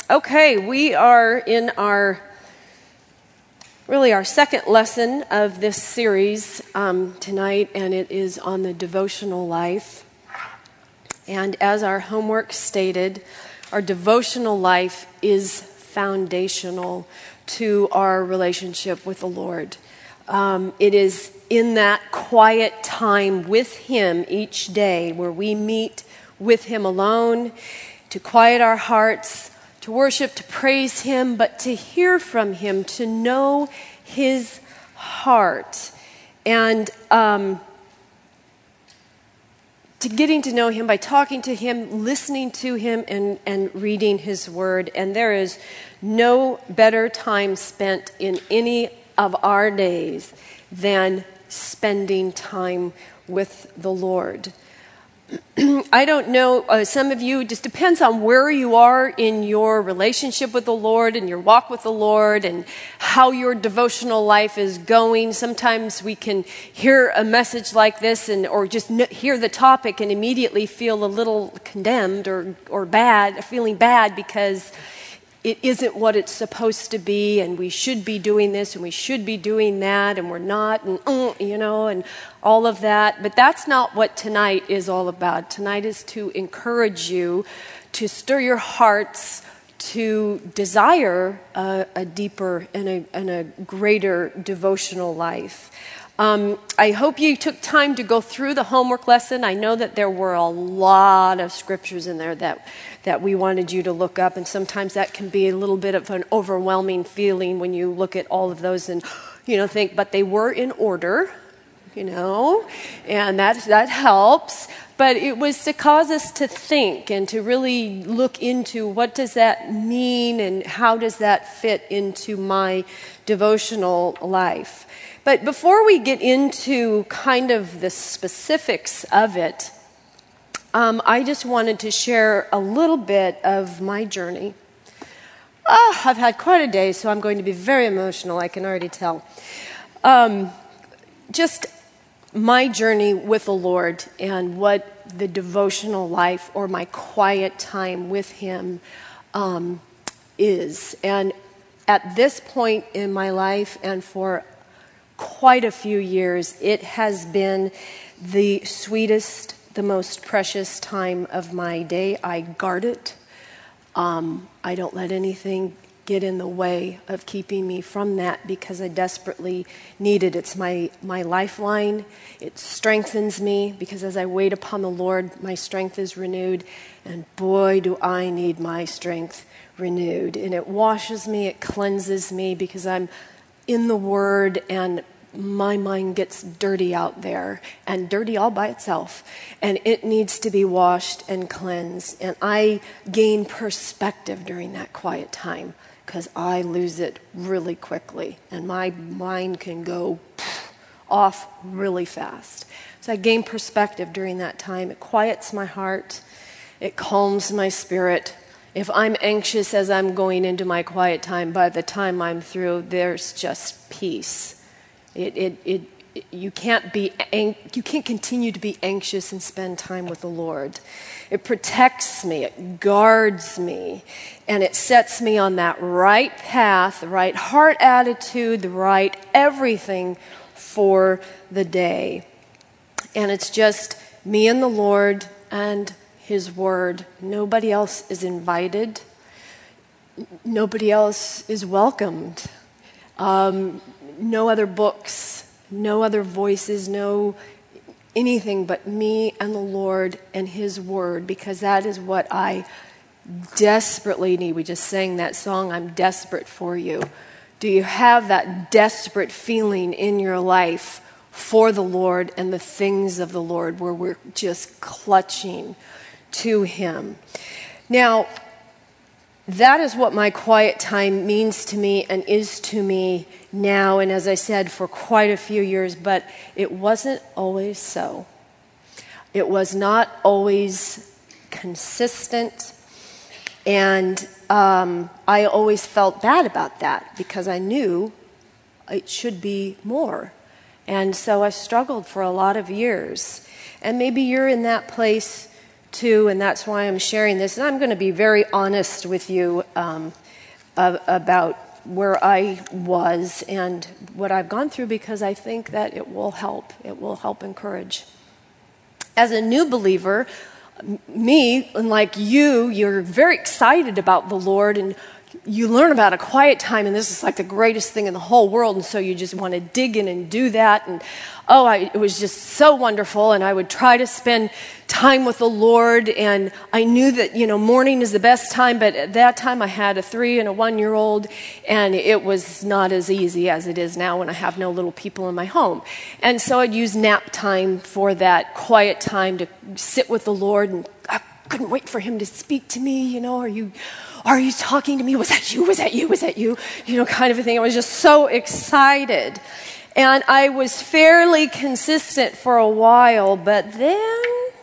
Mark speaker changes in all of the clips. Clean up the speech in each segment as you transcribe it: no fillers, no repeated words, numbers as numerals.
Speaker 1: Okay, we are in our second lesson of this series tonight, and it is on the devotional life. And as our homework stated, our devotional life is foundational to our relationship with the Lord. It is in that quiet time with Him each day where we meet with Him alone to quiet our hearts, to worship, to praise Him, but to hear from Him, to know His heart, and to getting to know Him by talking to Him, listening to Him, and reading His Word. And there is no better time spent in any of our days than spending time with the Lord. I don't know, some of you, it just depends on where you are in your relationship with the Lord and your walk with the Lord and how your devotional life is going. Sometimes we can hear a message like this or just hear the topic and immediately feel a little condemned or bad, feeling bad because it isn't what it's supposed to be, and we should be doing this, and we should be doing that, and we're not, and all of that. But that's not what tonight is all about. Tonight is to encourage you, to stir your hearts, to desire a deeper and a greater devotional life. I hope you took time to go through the homework lesson. I know that there were a lot of scriptures in there that we wanted you to look up, and sometimes that can be a little bit of an overwhelming feeling when you look at all of those and, think, but they were in order, and that helps. But it was to cause us to think and to really look into what does that mean and how does that fit into my devotional life. But before we get into kind of the specifics of it, I just wanted to share a little bit of my journey. I've had quite a day, so I'm going to be very emotional, I can already tell. Just my journey with the Lord and what the devotional life or my quiet time with Him is. And at this point in my life and for quite a few years, it has been the sweetest, the most precious time of my day. I guard it. I don't let anything get in the way of keeping me from that because I desperately need it. It's my lifeline. It strengthens me because as I wait upon the Lord, my strength is renewed. And boy, do I need my strength renewed. And it washes me, it cleanses me because I'm in the Word, and my mind gets dirty out there, and dirty all by itself, and it needs to be washed and cleansed. And I gain perspective during that quiet time because I lose it really quickly, and my mind can go off really fast. So I gain perspective during that time. It quiets my heart. It calms my spirit. If I'm anxious as I'm going into my quiet time, by the time I'm through, there's just peace. You can't continue to be anxious and spend time with the Lord. It protects me, it guards me, and it sets me on that right path, the right heart attitude, the right everything for the day. And it's just me and the Lord and His Word. Nobody else is invited. Nobody else is welcomed. No other books, no other voices, no anything but me and the Lord and His Word, because that is what I desperately need. We just sang that song, I'm Desperate for You. Do you have that desperate feeling in your life for the Lord and the things of the Lord where we're just clutching to Him? Now, that is what my quiet time means to me and is to me now, and as I said, for quite a few years, but it wasn't always so. It was not always consistent, and I always felt bad about that because I knew it should be more. And so I struggled for a lot of years. And maybe you're in that place too, and that's why I'm sharing this. And I'm going to be very honest with you about where I was and what I've gone through, because I think that it will help. It will help encourage. As a new believer, me, and like you're very excited about the Lord, and you learn about a quiet time, and this is like the greatest thing in the whole world, and so you just want to dig in and do that, and it was just so wonderful, and I would try to spend time with the Lord, and I knew that, morning is the best time, but at that time I had a 3 and a 1-year-old, and it was not as easy as it is now when I have no little people in my home. And so I'd use nap time for that quiet time to sit with the Lord, and I couldn't wait for him to speak to me, are you talking to me? Was that you? Was that you? Was that you? Kind of a thing. I was just so excited. And I was fairly consistent for a while, but then,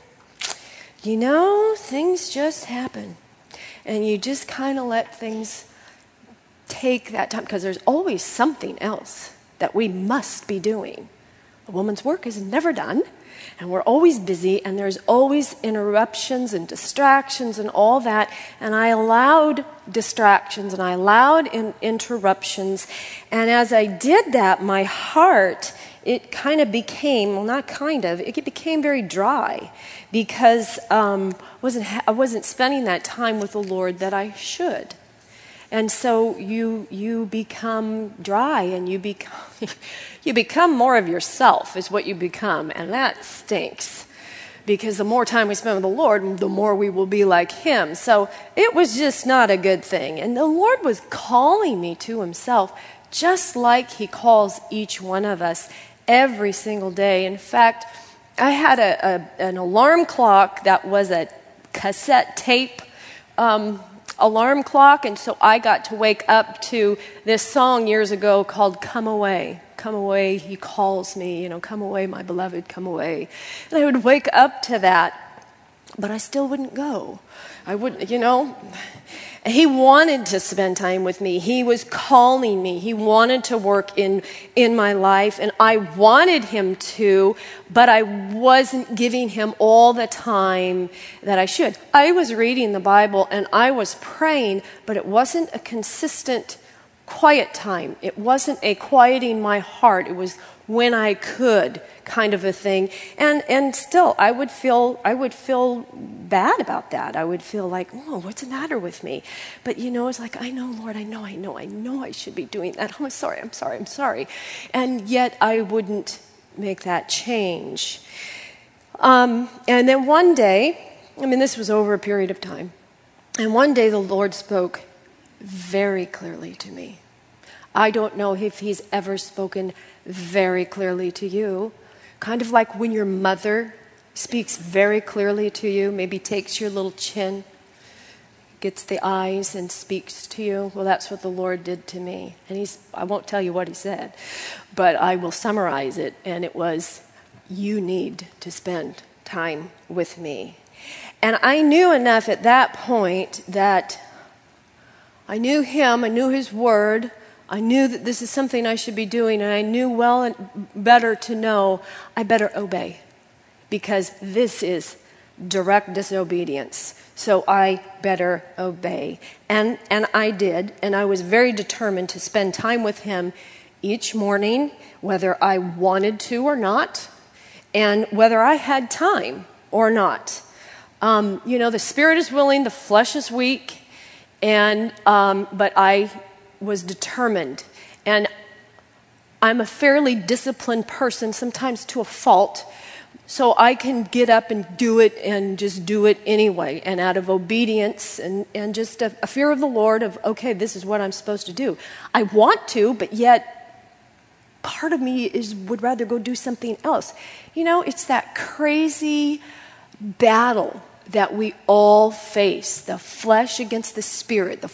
Speaker 1: things just happen. And you just kind of let things take that time, because there's always something else that we must be doing. A woman's work is never done. And we're always busy, and there's always interruptions and distractions and all that. And I allowed distractions and I allowed interruptions. And as I did that, my heart, it kind of became, it became very dry, because I wasn't spending that time with the Lord that I should. And so you become dry, and you become more of yourself is what you become, and that stinks, because the more time we spend with the Lord, the more we will be like him. So it was just not a good thing. And the Lord was calling me to himself, just like he calls each one of us every single day. In fact, I had an alarm clock that was a cassette tape alarm clock, and so I got to wake up to this song years ago called "Come Away." Come away, he calls me, come away, my beloved, come away. And I would wake up to that, but I still wouldn't go. I wouldn't, He wanted to spend time with me. He was calling me. He wanted to work in my life, and I wanted him to, but I wasn't giving him all the time that I should. I was reading the Bible, and I was praying, but it wasn't a consistent quiet time. It wasn't a quieting my heart. It was when I could kind of a thing. And still, I would feel bad about that. I would feel like, oh, what's the matter with me? But it's like, I know, Lord, I know I should be doing that. I'm sorry. And yet I wouldn't make that change. And then one day, this was over a period of time, and one day the Lord spoke very clearly to me. I don't know if he's ever spoken very clearly to you. Kind of like when your mother speaks very clearly to you, maybe takes your little chin, gets the eyes and speaks to you. Well, that's what the Lord did to me. And I won't tell you what he said, but I will summarize it. And it was, you need to spend time with me. And I knew enough at that point that I knew him, I knew his word, I knew that this is something I should be doing, and I knew well and better to know I better obey, because this is direct disobedience. So I better obey. And I did, and I was very determined to spend time with him each morning, whether I wanted to or not, and whether I had time or not. The spirit is willing, the flesh is weak, but I was determined. And I'm a fairly disciplined person, sometimes to a fault, so I can get up and do it and just do it anyway, and out of obedience and just a fear of the Lord of, okay, this is what I'm supposed to do. I want to, but yet part of me would rather go do something else. It's that crazy battle that we all face, the flesh against the spirit,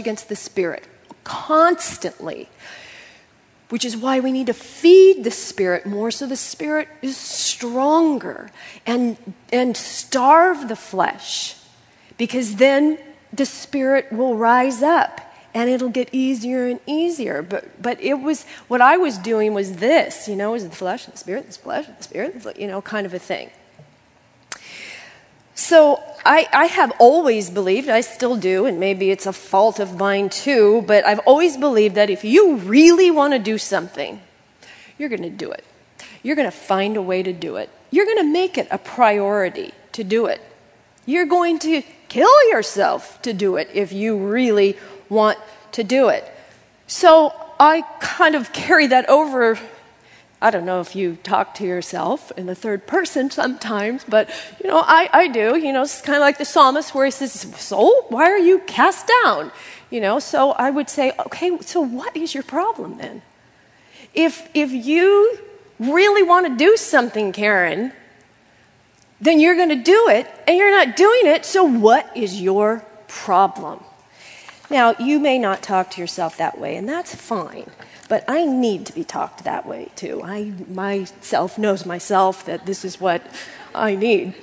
Speaker 1: constantly, which is why we need to feed the spirit more so the spirit is stronger, and starve the flesh, because then the spirit will rise up and it'll get easier and easier. But it was, what I was doing was this, was the flesh and the spirit, the flesh and the spirit, kind of a thing. So I have always believed, I still do, and maybe it's a fault of mine too, but I've always believed that if you really want to do something, you're going to do it. You're going to find a way to do it. You're going to make it a priority to do it. You're going to kill yourself to do it if you really want to do it. So I kind of carry that over. I don't know if you talk to yourself in the third person sometimes, but, I do. It's kind of like the psalmist where he says, soul, why are you cast down? So I would say, okay, so what is your problem then? If you really want to do something, Karen, then you're going to do it, and you're not doing it, so what is your problem? Now, you may not talk to yourself that way, and that's fine, but I need to be talked that way too. I myself knows myself that this is what I need.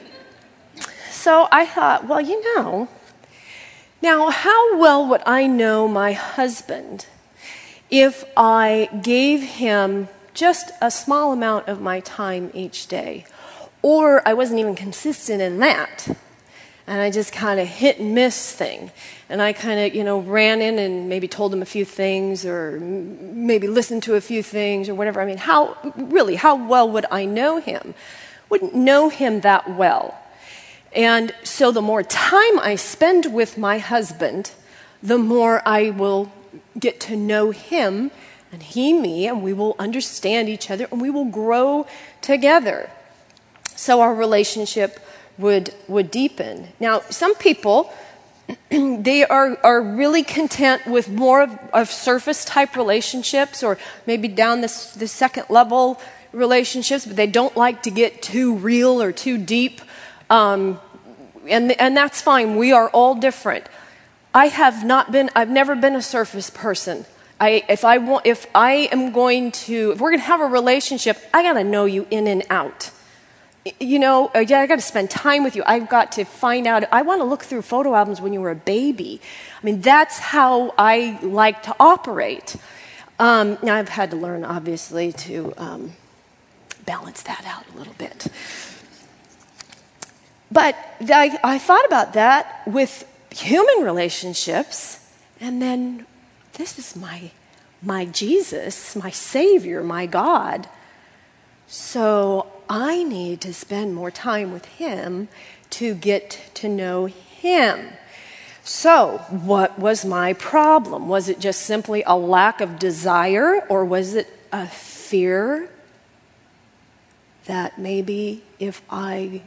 Speaker 1: So I thought, well, now how well would I know my husband if I gave him just a small amount of my time each day? Or I wasn't even consistent in that. And I just kind of hit and miss thing. And I kind of, ran in and maybe told him a few things or maybe listened to a few things or whatever. I mean, how well would I know him? Wouldn't know him that well. And so the more time I spend with my husband, the more I will get to know him and he me, and we will understand each other and we will grow together. So our relationship would deepen. Now, some people, they are really content with more of surface-type relationships or maybe down the second-level relationships, but they don't like to get too real or too deep. And that's fine. We are all different. I've never been a surface person. If we're going to have a relationship, I got to know you in and out. I got to spend time with you. I've got to find out. I want to look through photo albums when you were a baby. I mean, that's how I like to operate. Now, I've had to learn, obviously, to balance that out a little bit. But I thought about that with human relationships, and then this is my Jesus, my Savior, my God. So I need to spend more time with him to get to know him. So what was my problem? Was it just simply a lack of desire, or was it a fear that maybe if I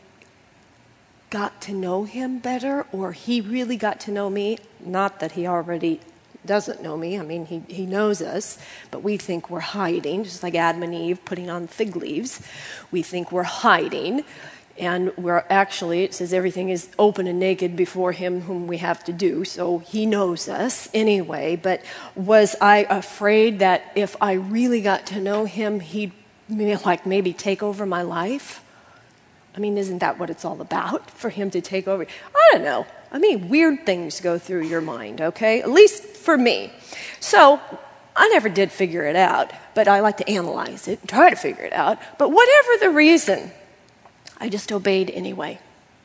Speaker 1: got to know him better, or he really got to know me, not that he already doesn't know me. I mean, he knows us, but we think we're hiding, just like Adam and Eve putting on fig leaves. We think we're hiding, and we're actually, it says everything is open and naked before him whom we have to do, so he knows us anyway. But was I afraid that if I really got to know him, he'd maybe take over my life? I mean, isn't that what it's all about, for him to take over? I don't know. I mean, weird things go through your mind, okay? At least for me. So I never did figure it out, but I like to analyze it and try to figure it out. But whatever the reason, I just obeyed anyway.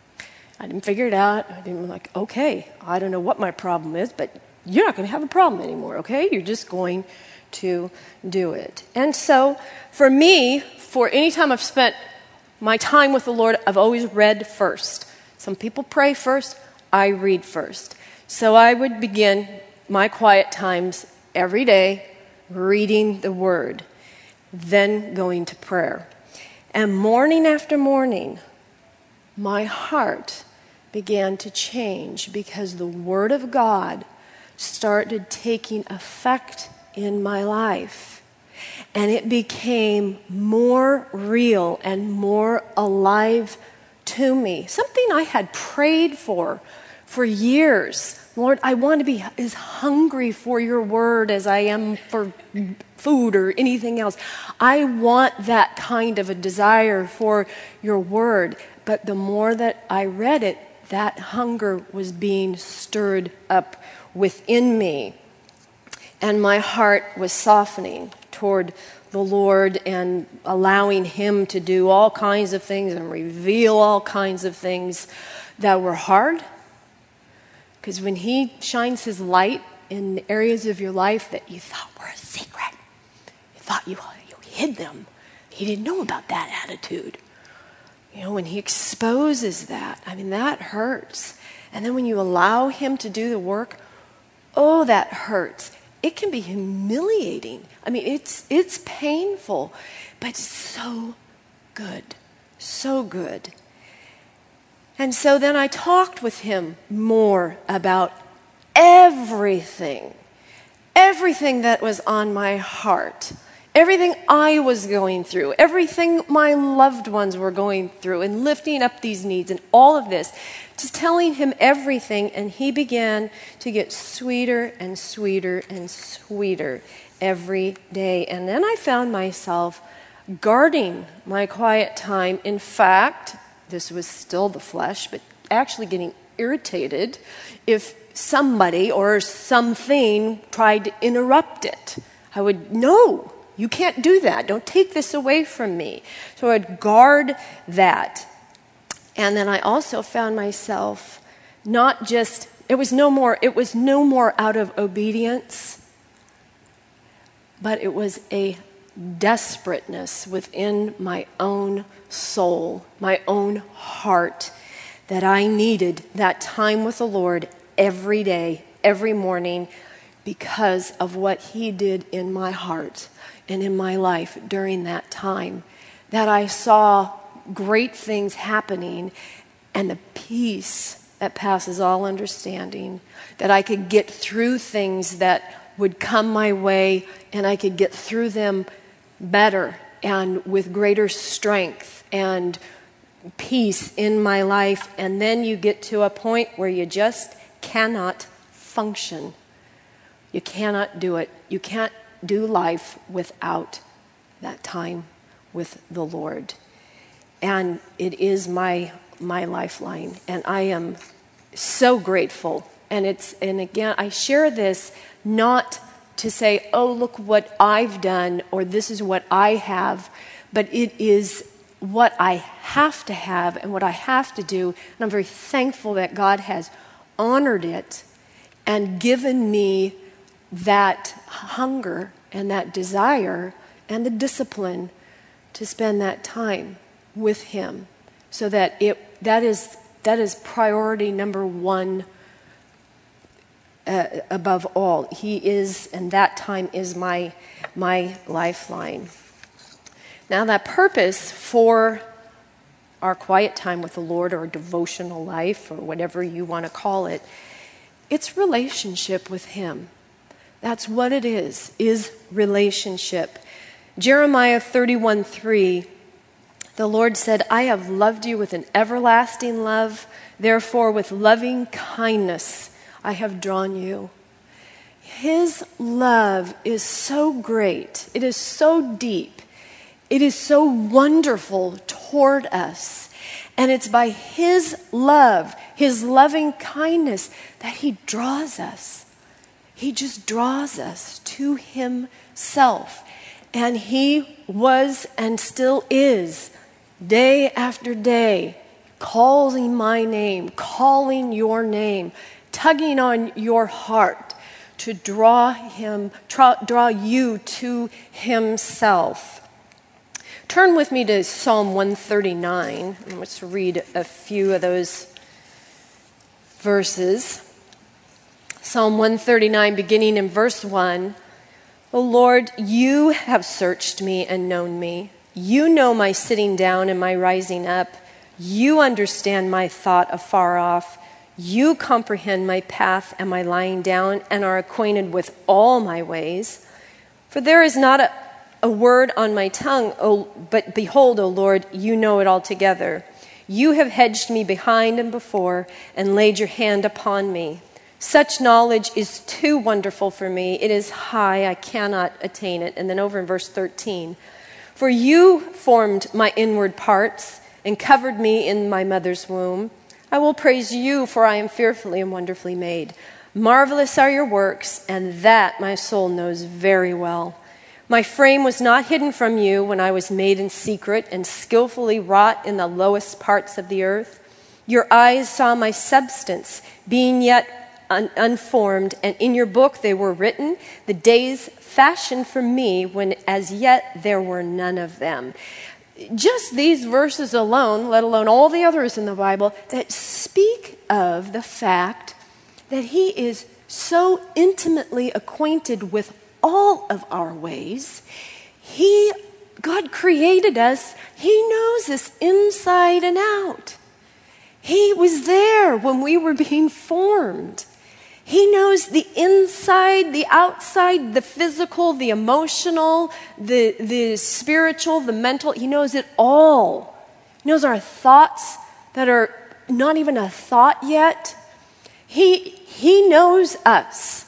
Speaker 1: I didn't figure it out. I didn't okay, I don't know what my problem is, but you're not going to have a problem anymore, okay? You're just going to do it. And so for me, for any time I've spent my time with the Lord, I've always read first. Some people pray first. I read first. So I would begin my quiet times every day reading the Word, then going to prayer. And morning after morning, my heart began to change because the Word of God started taking effect in my life. And it became more real and more alive to me. Something I had prayed for years. Lord, I want to be as hungry for your word as I am for food or anything else. I want that kind of a desire for your word. But the more that I read it, that hunger was being stirred up within me. And my heart was softening toward the Lord and allowing him to do all kinds of things and reveal all kinds of things that were hard. Because when he shines his light in the areas of your life that you thought were a secret, you thought you hid them, he didn't know about that attitude. When he exposes that, that hurts. And then when you allow him to do the work, oh, that hurts. It can be humiliating. It's painful, but it's so good. So good. And so then I talked with him more about everything that was on my heart, everything I was going through, everything my loved ones were going through, and lifting up these needs and all of this, just telling him everything, and he began to get sweeter and sweeter and sweeter every day. And then I found myself guarding my quiet time. In fact, this was still the flesh, but actually getting irritated if somebody or something tried to interrupt it. I would, no, you can't do that. Don't take this away from me. So I'd guard that. And then I also found myself it was no more out of obedience, but it was a desperateness within my own soul, my own heart, that I needed that time with the Lord every day, every morning, because of what he did in my heart and in my life during that time, that I saw great things happening, and the peace that passes all understanding, that I could get through things that would come my way, and I could get through them better and with greater strength and peace in my life. And then you get to a point where you just cannot function. You cannot do it. You can't do life without that time with the Lord. And it is my lifeline, and I am so grateful. And again, I share this not to say, oh, look what I've done, or this is what I have, but it is what I have to have and what I have to do. And I'm very thankful that God has honored it and given me that hunger and that desire and the discipline to spend that time with him, so that that is priority number one above all. He is, and that time is my lifeline. Now, that purpose for our quiet time with the Lord, or devotional life, or whatever you want to call it, it's relationship with him. That's what it is relationship. Jeremiah 31:3, the Lord said, I have loved you with an everlasting love, therefore with loving kindness I have drawn you. His love is so great. It is so deep. It is so wonderful toward us. And it's by his love, his loving kindness, that he draws us. He just draws us to himself. And he was and still is, day after day, calling my name, calling your name, tugging on your heart to draw you to himself. Turn with me to Psalm 139. Let's read a few of those verses. Psalm 139, beginning in verse 1. O Lord, you have searched me and known me. You know my sitting down and my rising up. You understand my thought afar off. You comprehend my path and my lying down, and are acquainted with all my ways. For there is not a word on my tongue, but behold, O Lord, you know it altogether. You have hedged me behind and before, and laid your hand upon me. Such knowledge is too wonderful for me. It is high, I cannot attain it. And then over in verse 13, for you formed my inward parts and covered me in my mother's womb. I will praise you, for I am fearfully and wonderfully made. Marvelous are your works, and that my soul knows very well. My frame was not hidden from you when I was made in secret and skillfully wrought in the lowest parts of the earth. Your eyes saw my substance, being yet unformed, and in your book they were written, the days fashioned for me, when as yet there were none of them. Just these verses alone, let alone all the others in the Bible, that speak of the fact that he is so intimately acquainted with all of our ways. God created us. He knows us inside and out. He was there when we were being formed. He knows the inside, the outside, the physical, the emotional, the spiritual, the mental. He knows it all. He knows our thoughts that are not even a thought yet. He knows us.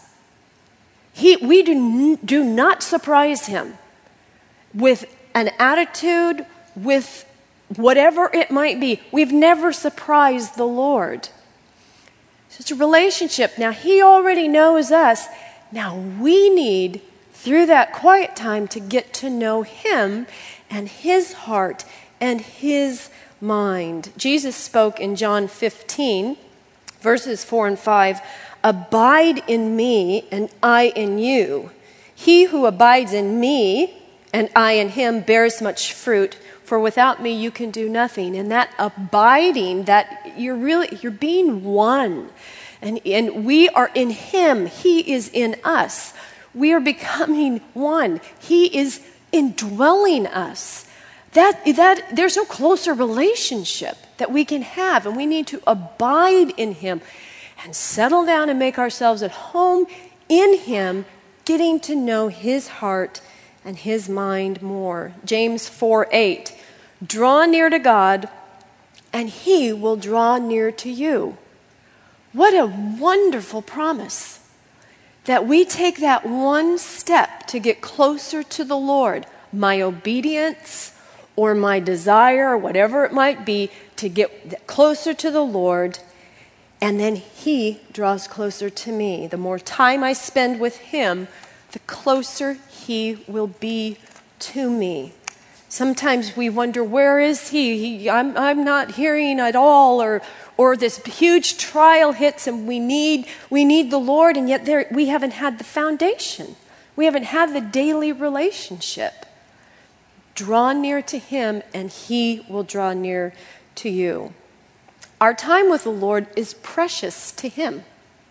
Speaker 1: We do not surprise him with an attitude, with whatever it might be. We've never surprised the Lord. So it's a relationship. Now, he already knows us. Now, we need, through that quiet time, to get to know him and his heart and his mind. Jesus spoke in John 15, verses 4 and 5, "Abide in me, and I in you. He who abides in me, and I in him, bears much fruit, for without me you can do nothing." And that abiding, that you're being one. And we are in him. He is in us. We are becoming one. He is indwelling us. There's no closer relationship that we can have, and we need to abide in him and settle down and make ourselves at home in him, getting to know his heart and his mind more. James 4:8, "Draw near to God, and he will draw near to you." What a wonderful promise, that we take that one step to get closer to the Lord. My obedience or my desire, or whatever it might be, to get closer to the Lord, and then he draws closer to me. The more time I spend with him, the closer he will be to me. Sometimes we wonder, where is he? I'm not hearing at all, or this huge trial hits and we need the Lord, and yet we haven't had the foundation. We haven't had the daily relationship. Draw near to him, and he will draw near to you. Our time with the Lord is precious to him.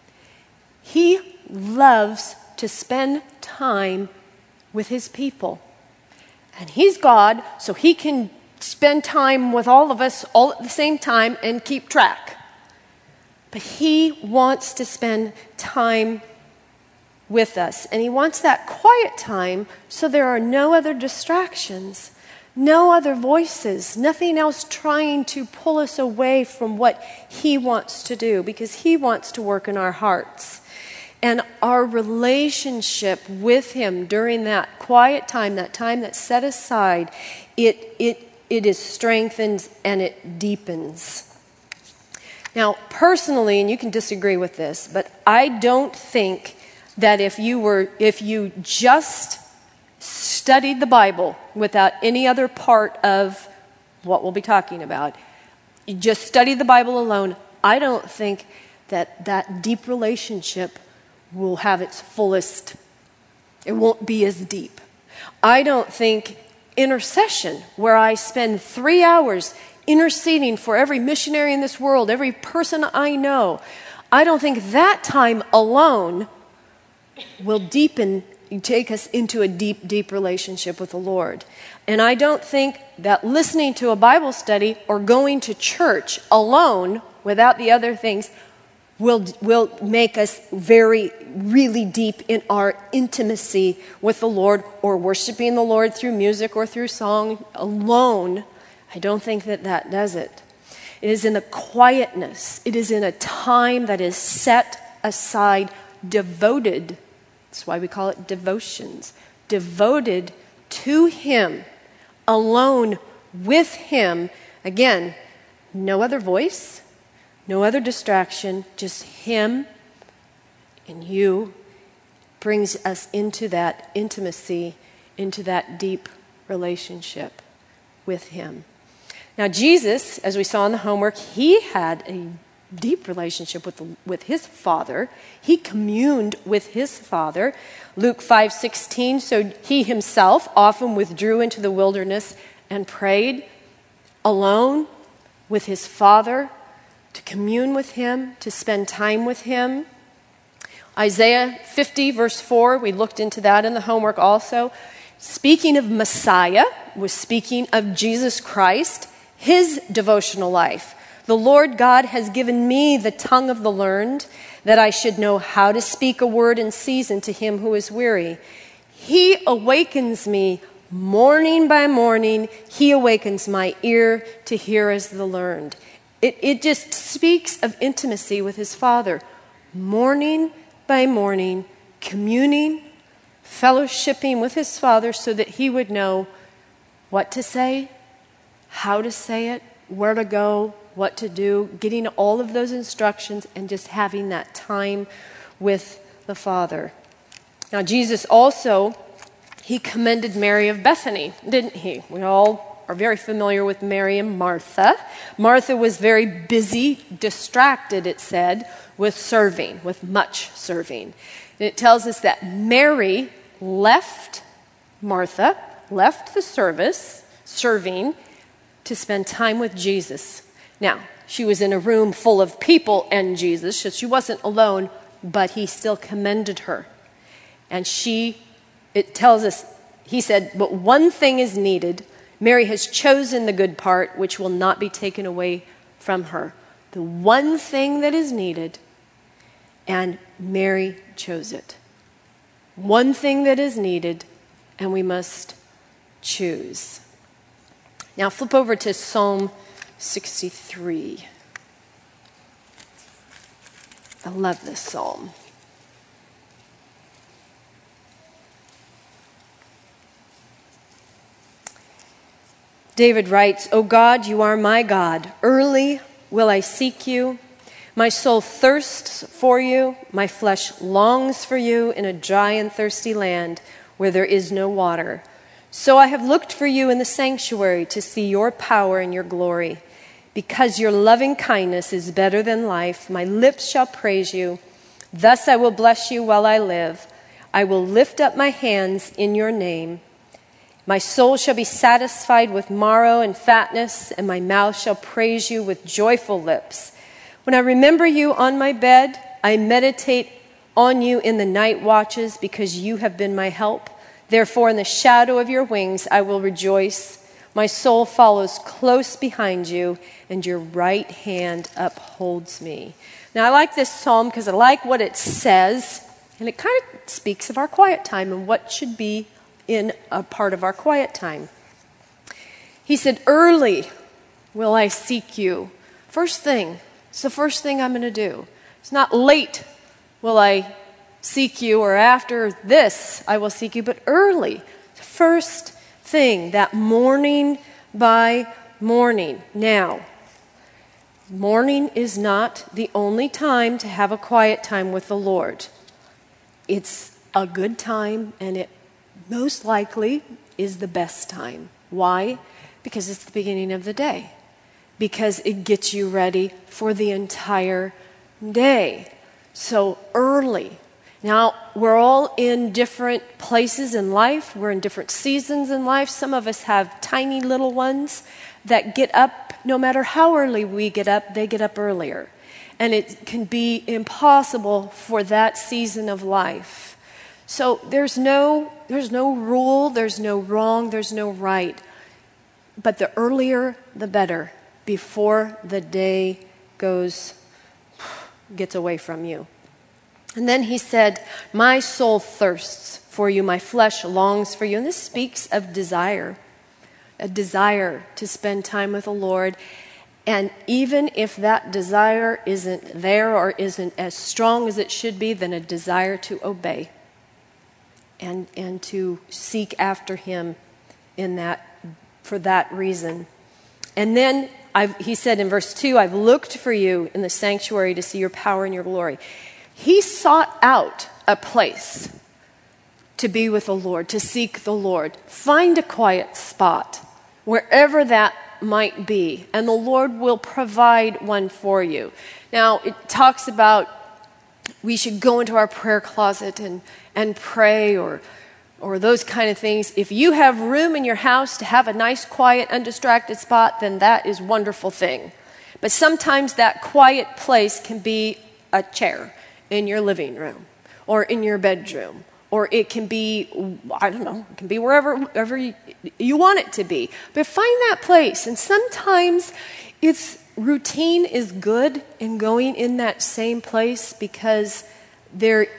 Speaker 1: He loves to spend time with his people. And he's God, so he can spend time with all of us all at the same time and keep track. But he wants to spend time with us. And he wants that quiet time so there are no other distractions, no other voices, nothing else trying to pull us away from what he wants to do, because he wants to work in our hearts. And our relationship with him during that quiet time, that time that's set aside, it is strengthened and it deepens. Now, personally, and you can disagree with this, but I don't think that if you just studied the Bible without any other part of what we'll be talking about, you just studied the Bible alone, I don't think that deep relationship will have its fullest. It won't be as deep. I don't think intercession, where I spend 3 hours interceding for every missionary in this world, every person I know, I don't think that time alone will take us into a deep, deep relationship with the Lord. And I don't think that listening to a Bible study or going to church alone, without the other things, will make us really deep in our intimacy with the Lord, or worshiping the Lord through music or through song alone. I don't think that does it. It is in the quietness. It is in a time that is set aside, devoted. That's why we call it devotions. Devoted to him, alone with him. Again, no other voice, no other distraction, just him and you, brings us into that intimacy, into that deep relationship with him. Now, Jesus, as we saw in the homework, he had a deep relationship with his Father. He communed with his Father. Luke 5:16, so he himself often withdrew into the wilderness and prayed alone with his Father to commune with him, to spend time with him. Isaiah 50, verse 4, we looked into that in the homework also. Speaking of Messiah, was speaking of Jesus Christ, his devotional life. The Lord God has given me the tongue of the learned, that I should know how to speak a word in season to him who is weary. He awakens me morning by morning. He awakens my ear to hear as the learned. It just speaks of intimacy with his Father. Morning by morning, communing, fellowshipping with his Father so that he would know what to say, how to say it, where to go, what to do, getting all of those instructions and just having that time with the Father. Now, Jesus also, he commended Mary of Bethany, didn't he? We all are very familiar with Mary and Martha. Martha was very busy, distracted, it said, with serving, with much serving. And it tells us that Mary left Martha, left the service, serving, to spend time with Jesus. Now, she was in a room full of people and Jesus, so she wasn't alone, but he still commended her. And it tells us, he said, but one thing is needed. Mary has chosen the good part, which will not be taken away from her. The one thing that is needed, and Mary chose it. One thing that is needed, and we must choose. Now flip over to Psalm 63. I love this psalm. David writes, O God, you are my God. Early will I seek you. My soul thirsts for you. My flesh longs for you in a dry and thirsty land where there is no water. So I have looked for you in the sanctuary to see your power and your glory. Because your loving kindness is better than life, my lips shall praise you. Thus I will bless you while I live. I will lift up my hands in your name. My soul shall be satisfied with marrow and fatness, and my mouth shall praise you with joyful lips. When I remember you on my bed, I meditate on you in the night watches, because you have been my help. Therefore, in the shadow of your wings, I will rejoice. My soul follows close behind you, and your right hand upholds me. Now, I like this psalm because I like what it says, and it kind of speaks of our quiet time and what should be in a part of our quiet time. He said, early will I seek you. First thing, it's the first thing I'm going to do. It's not late will I seek you, or after this I will seek you, but early. First thing, that morning by morning. Now, morning is not the only time to have a quiet time with the Lord. It's a good time, and it most likely is the best time. Why? Because it's the beginning of the day. Because it gets you ready for the entire day. So early. Now, we're all in different places in life. We're in different seasons in life. Some of us have tiny little ones that get up, no matter how early we get up, they get up earlier. And it can be impossible for that season of life. So there's no rule, there's no wrong, there's no right. But the earlier, the better, before the day gets away from you. And then he said, my soul thirsts for you, my flesh longs for you. And this speaks of desire, a desire to spend time with the Lord. And even if that desire isn't there or isn't as strong as it should be, then a desire to obey. And to seek after him for that reason. And then he said in verse 2, I've looked for you in the sanctuary to see your power and your glory. He sought out a place to be with the Lord, to seek the Lord. Find a quiet spot, wherever that might be, and the Lord will provide one for you. Now, it talks about we should go into our prayer closet and pray or those kind of things. If you have room in your house to have a nice, quiet, undistracted spot, then that is a wonderful thing. But sometimes that quiet place can be a chair in your living room or in your bedroom, or it can be, I don't know, it can be wherever you want it to be. But find that place. And sometimes routine is good in going in that same place because the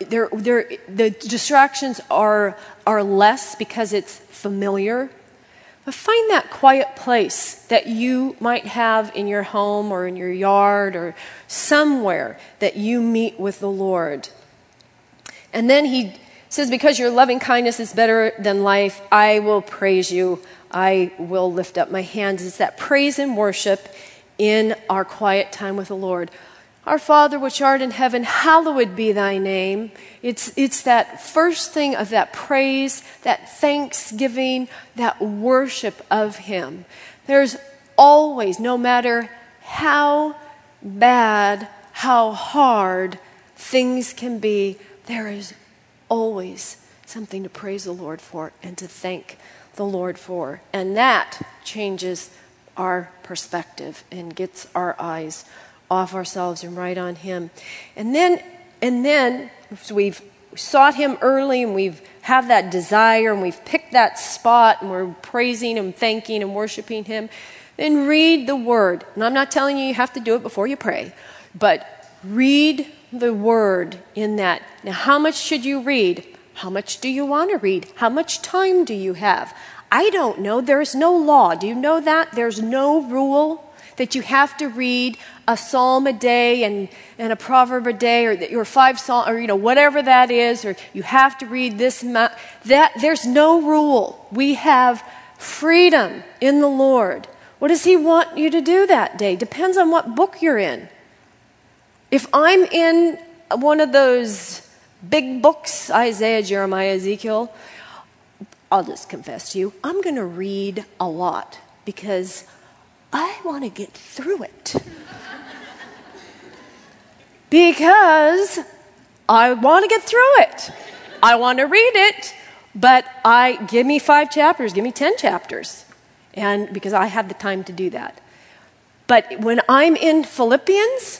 Speaker 1: distractions are less because it's familiar. But find that quiet place that you might have in your home or in your yard or somewhere that you meet with the Lord. And then he says, because your loving kindness is better than life, I will praise you. I will lift up my hands. It's that praise and worship in our quiet time with the Lord. Our Father, which art in heaven, hallowed be thy name. It's that first thing of that praise, that thanksgiving, that worship of him. There's always, no matter how bad, how hard things can be, there is always something to praise the Lord for and to thank the Lord for. And that changes our perspective and gets our eyes off ourselves and right on him. And then so we've sought him early and we've have that desire and we've picked that spot and we're praising and thanking and worshiping him. Then read the word. And I'm not telling you have to do it before you pray, but read the word in that. Now, how much should you read? How much do you want to read? How much time do you have? I don't know. There's no law. Do you know that? There's no rule that you have to read a psalm a day and a proverb a day, or your 5 psalms, or whatever that is, or you have to read this amount. There's no rule. We have freedom in the Lord. What does he want you to do that day? Depends on what book you're in. If I'm in one of those big books, Isaiah, Jeremiah, Ezekiel, I'll just confess to you, I'm going to read a lot because I want to get through it. Because I want to get through it. I want to read it, but give me 5 chapters, give me 10 chapters. And because I have the time to do that. But when I'm in Philippians,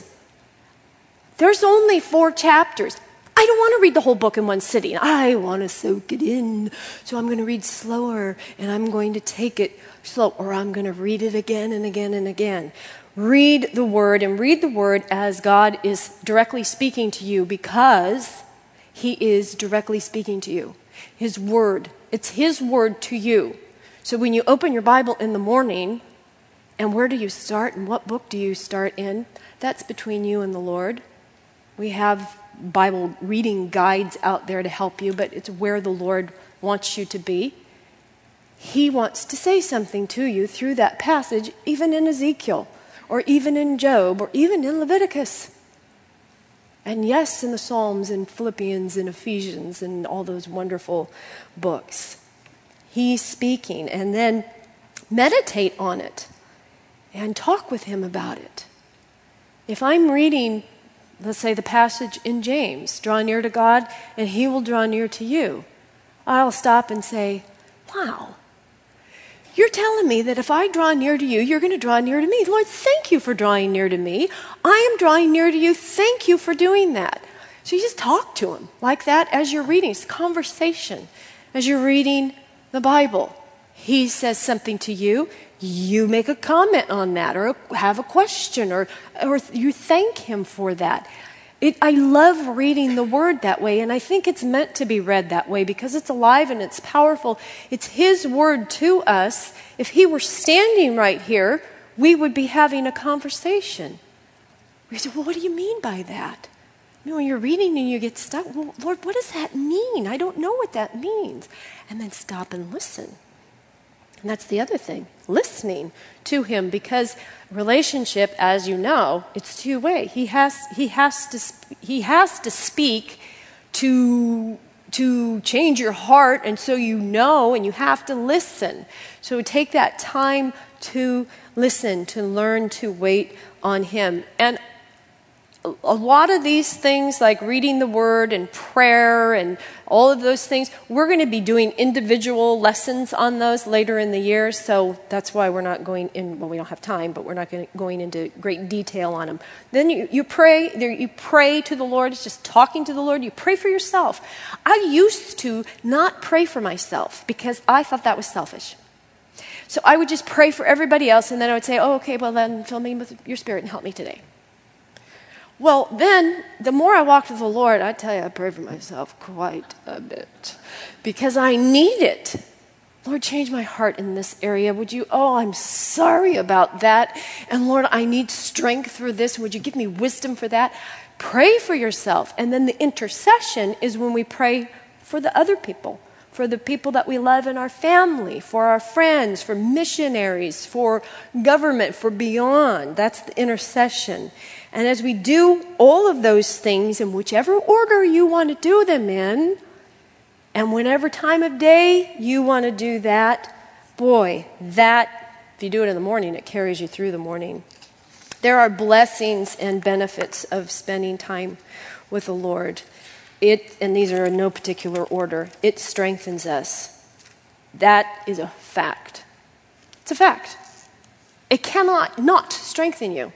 Speaker 1: there's only 4 chapters. I don't want to read the whole book in one sitting. I want to soak it in. So I'm going to read slower, and I'm going to take it slow, or I'm going to read it again and again and again. Read the word, and read the word as God is directly speaking to you, because he is directly speaking to you. His word. It's his word to you. So when you open your Bible in the morning, and where do you start, and what book do you start in? That's between you and the Lord. We have Bible reading guides out there to help you, but it's where the Lord wants you to be. He wants to say something to you through that passage, even in Ezekiel, or even in Job, or even in Leviticus. And yes, in the Psalms and Philippians and Ephesians and all those wonderful books. He's speaking, and then meditate on it and talk with him about it. If I'm reading, let's say, the passage in James, draw near to God and he will draw near to you, I'll stop and say, wow, you're telling me that if I draw near to you, you're going to draw near to me. Lord, thank you for drawing near to me. I am drawing near to you. Thank you for doing that. So you just talk to him like that as you're reading. It's conversation. As you're reading the Bible, he says something to you. You make a comment on that, or have a question, or you thank him for that. I love reading the word that way, and I think it's meant to be read that way because it's alive and it's powerful. It's his word to us. If he were standing right here, we would be having a conversation. We say, well, what do you mean by that? When you're reading and you get stuck, well, Lord, what does that mean? I don't know what that means. And then stop and listen. And that's the other thing, listening to him, because relationship, as you know, it's two-way. He has to speak to to change your heart, and so you know, and you have to listen. So take that time to listen, to learn to wait on Him. And a lot of these things, like reading the Word and prayer and all of those things, we're going to be doing individual lessons on those later in the year. So that's why we're not going in, well, we don't have time, but we're not going into great detail on them. Then you pray to the Lord. It's just talking to the Lord. You pray for yourself. I used to not pray for myself because I thought that was selfish. So I would just pray for everybody else, and then I would say, oh, okay, well then fill me with your Spirit and help me today. Well, then, the more I walked with the Lord, I tell you, I pray for myself quite a bit because I need it. Lord, change my heart in this area. Would you, I'm sorry about that. And Lord, I need strength for this. Would you give me wisdom for that? Pray for yourself. And then the intercession is when we pray for the other people, for the people that we love in our family, for our friends, for missionaries, for government, for beyond. That's the intercession. And as we do all of those things in whichever order you want to do them in, and whenever time of day you want to do that, boy, that, if you do it in the morning, it carries you through the morning. There are blessings and benefits of spending time with the Lord. And these are in no particular order, it strengthens us. That is a fact. It's a fact. It cannot not strengthen you.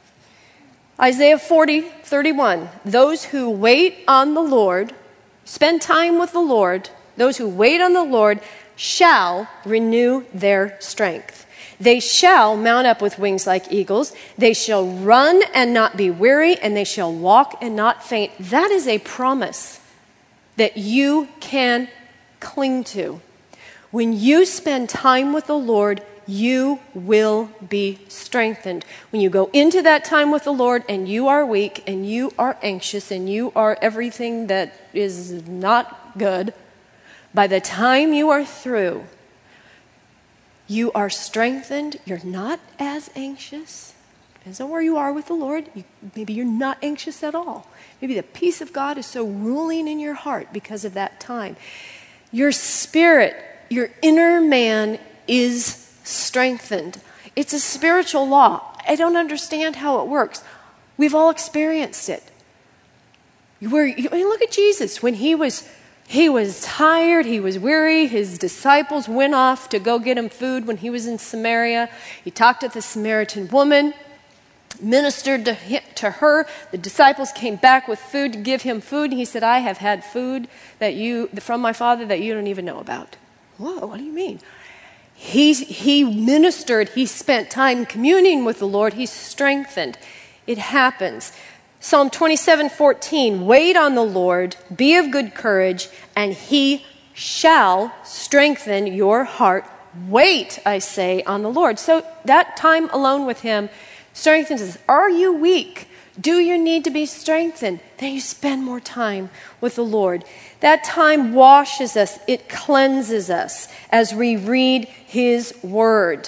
Speaker 1: Isaiah 40:31. Those who wait on the Lord, spend time with the Lord, those who wait on the Lord shall renew their strength. They shall mount up with wings like eagles. They shall run and not be weary, and they shall walk and not faint. That is a promise that you can cling to. When you spend time with the Lord, you will be strengthened. When you go into that time with the Lord and you are weak and you are anxious and you are everything that is not good, by the time you are through, you are strengthened. You're not as anxious. Depends on where you are with the Lord. Maybe you're not anxious at all. Maybe the peace of God is so ruling in your heart because of that time. Your spirit, your inner man is strengthened. It's a spiritual law. I don't understand how it works. We've all experienced it. Look at Jesus. When he was tired, he was weary, his disciples went off to go get him food when he was in Samaria. He talked to the Samaritan woman, ministered to her. The disciples came back with food to give him food. He said, I have had food from my Father that you don't even know about. Whoa, what do you mean? He ministered, he spent time communing with the Lord, he's strengthened. It happens. Psalm 27:14, wait on the Lord, be of good courage, and he shall strengthen your heart. Wait, I say, on the Lord. So that time alone with him strengthens us. Are you weak? Do you need to be strengthened? Then you spend more time with the Lord. That time washes us. It cleanses us as we read his word.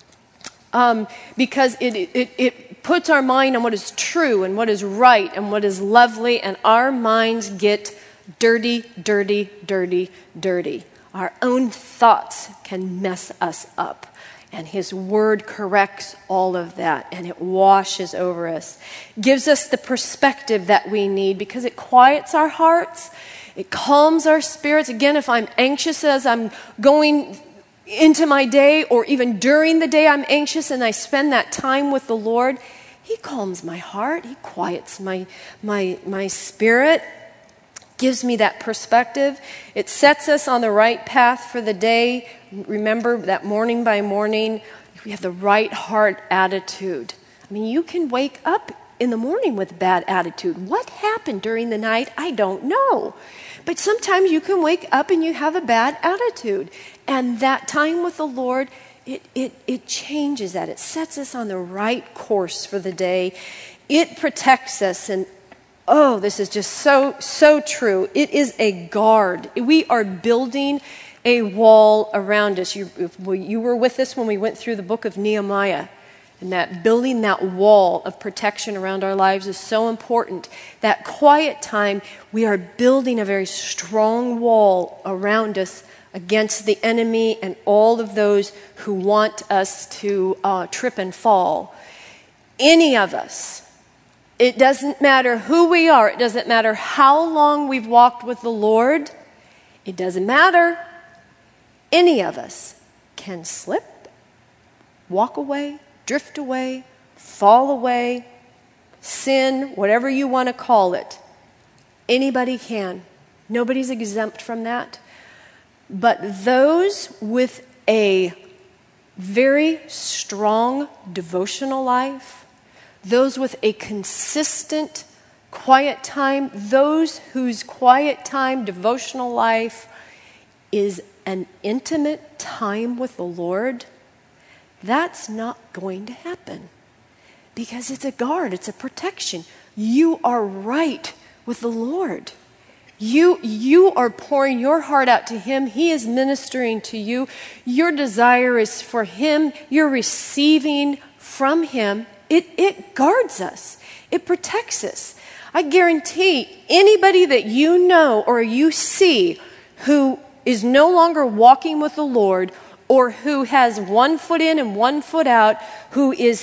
Speaker 1: Because it puts our mind on what is true and what is right and what is lovely, and our minds get dirty, dirty, dirty, dirty. Our own thoughts can mess us up. And his word corrects all of that, and it washes over us. Gives us the perspective that we need because it quiets our hearts. It calms our spirits. Again, if I'm anxious as I'm going into my day, or even during the day I'm anxious and I spend that time with the Lord, he calms my heart. He quiets my spirit. Gives me that perspective. It sets us on the right path for the day. Remember that morning by morning, we have the right heart attitude. I mean, you can wake up in the morning with bad attitude. What happened during the night? I don't know. But sometimes you can wake up and you have a bad attitude. And that time with the Lord, it changes that. It sets us on the right course for the day. It protects us. And oh, this is just so true. It is a guard. We are building a wall around us. You were with us when we went through the book of Nehemiah. And that building that wall of protection around our lives is so important. That quiet time, we are building a very strong wall around us against the enemy and all of those who want us to trip and fall. Any of us. It doesn't matter who we are. It doesn't matter how long we've walked with the Lord. It doesn't matter. Any of us can slip, walk away, drift away, fall away, sin, whatever you want to call it. Anybody can. Nobody's exempt from that. But those with a very strong devotional life, those with a consistent quiet time, those whose quiet time, devotional life is an intimate time with the Lord, that's not going to happen because it's a guard, it's a protection. You are right with the Lord. You are pouring your heart out to Him. He is ministering to you. Your desire is for Him. You're receiving from Him. It guards us. It protects us. I guarantee anybody that you know or you see who is no longer walking with the Lord, or who has one foot in and one foot out, who is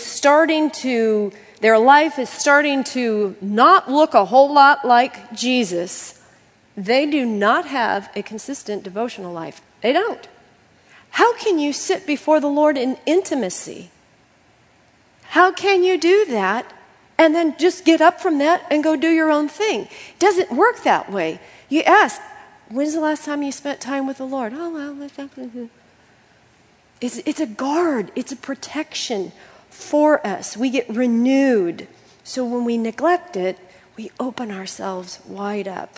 Speaker 1: their life is starting to not look a whole lot like Jesus, they do not have a consistent devotional life. They don't. How can you sit before the Lord in intimacy? How can you do that and then just get up from that and go do your own thing? It doesn't work that way. You ask, when's the last time you spent time with the Lord? Oh, well, it's a guard. It's a protection for us. We get renewed. So when we neglect it, we open ourselves wide up.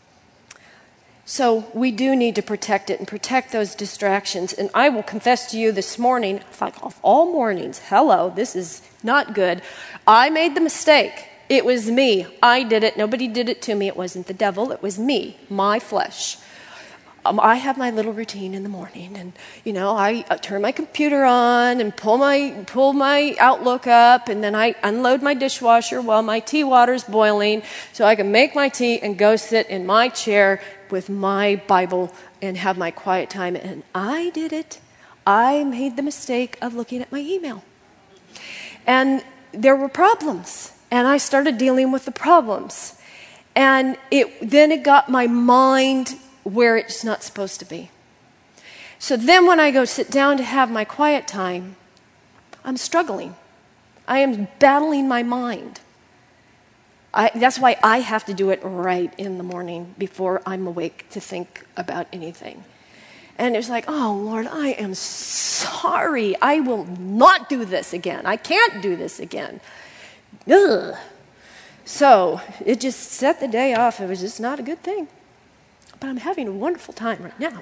Speaker 1: So we do need to protect it and protect those distractions. And I will confess to you this morning, of all mornings, hello, this is not good. I made the mistake. It was me. I did it. Nobody did it to me. It wasn't the devil. It was me, my flesh. I have my little routine in the morning, and I turn my computer on and pull my Outlook up, and then I unload my dishwasher while my tea water's boiling, so I can make my tea and go sit in my chair with my Bible and have my quiet time. And I did it. I made the mistake of looking at my email, and there were problems, and I started dealing with the problems, and it got my mind where it's not supposed to be. So then when I go sit down to have my quiet time, I'm struggling. I am battling my mind. That's why I have to do it right in the morning before I'm awake to think about anything. And it's like, oh, Lord, I am sorry. I will not do this again. I can't do this again. Ugh. So it just set the day off. It was just not a good thing. But I'm having a wonderful time right now.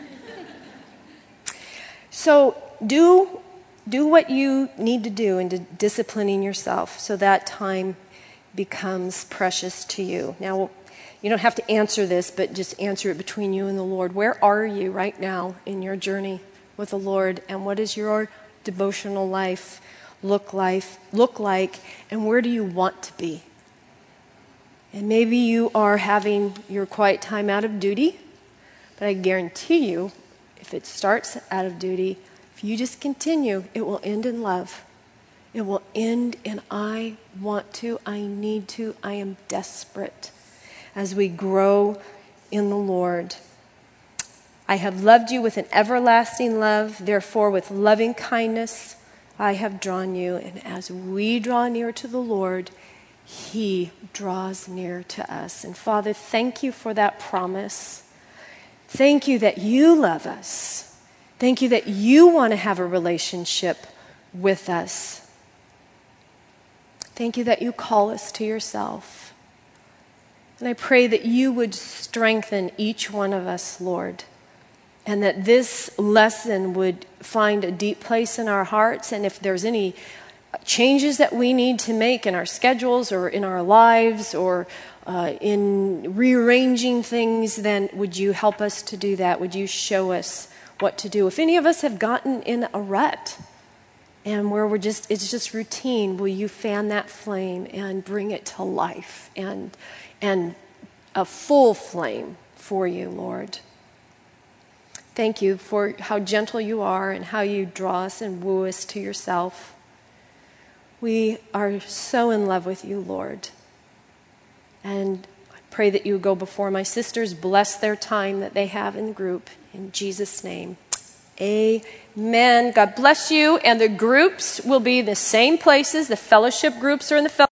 Speaker 1: So do what you need to do into disciplining yourself so that time becomes precious to you. Now, you don't have to answer this, but just answer it between you and the Lord. Where are you right now in your journey with the Lord? And what does your devotional life look like? And where do you want to be? And maybe you are having your quiet time out of duty, but I guarantee you, if it starts out of duty, if you just continue, it will end in love. It will end in I want to, I need to, I am desperate as we grow in the Lord. I have loved you with an everlasting love, therefore with loving kindness I have drawn you. And as we draw near to the Lord, He draws near to us. And Father, thank you for that promise. Thank you that you love us. Thank you that you want to have a relationship with us. Thank you that you call us to yourself. And I pray that you would strengthen each one of us, Lord, and that this lesson would find a deep place in our hearts. And if there's any changes that we need to make in our schedules or in our lives or in rearranging things, then would you help us to do that? Would you show us what to do? If any of us have gotten in a rut, And where it's just routine, will you fan that flame and bring it to life and a full flame for you, Lord. Thank you for how gentle you are and how you draw us and woo us to yourself. We are so in love with you, Lord. And I pray that you go before my sisters, bless their time that they have in group. In Jesus' name, amen. God bless you. And the groups will be the same places. The fellowship groups are in the fellowship.